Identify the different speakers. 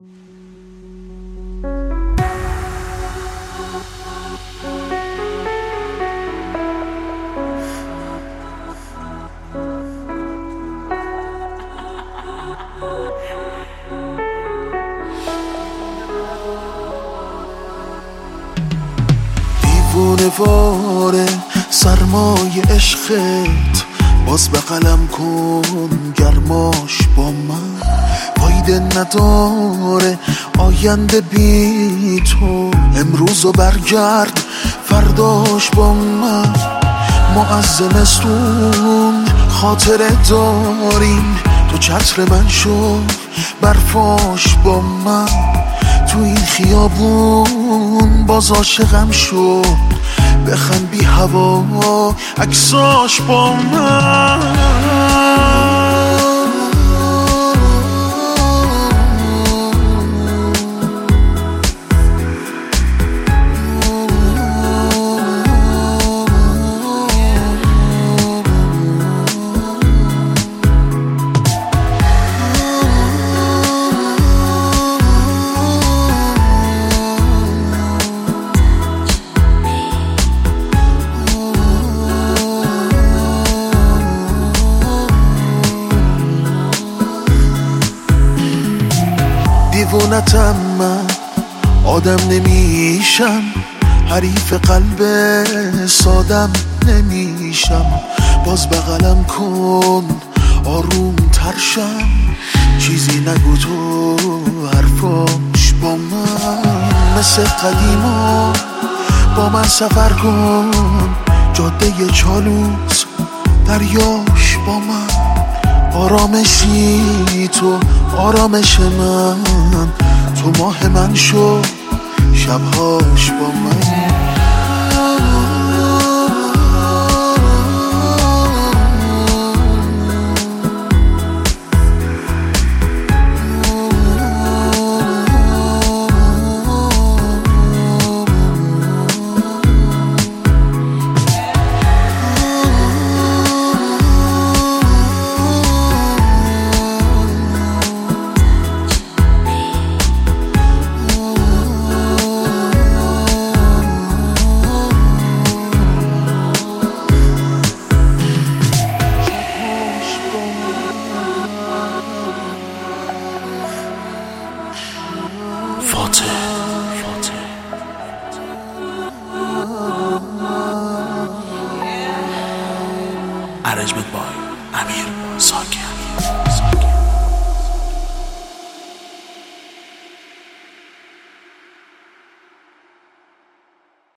Speaker 1: دیوانه‌واره سرمای عشقت، باز بغلم کن گرماش با من. فایده نداره آینده بی تو، امروزو برگرد فرداش با من. ما از زمستون خاطره داریم، تو چتر من شو برفاش با من. تو این خیابون باز عاشقم شد، بخند بی هوا عکساش با من. دیوونتم من، آدم نمیشم، حریف قلب سادم نمیشم. باز بغلم کن آروم ترشم، چیزی نگو تو حرفاش با من. مثل قدیما با من سفر کن، جاده چالوس دریاش با من. آرامشی تو آرامش من، تو ماه من شو شبهاش با من. فاتح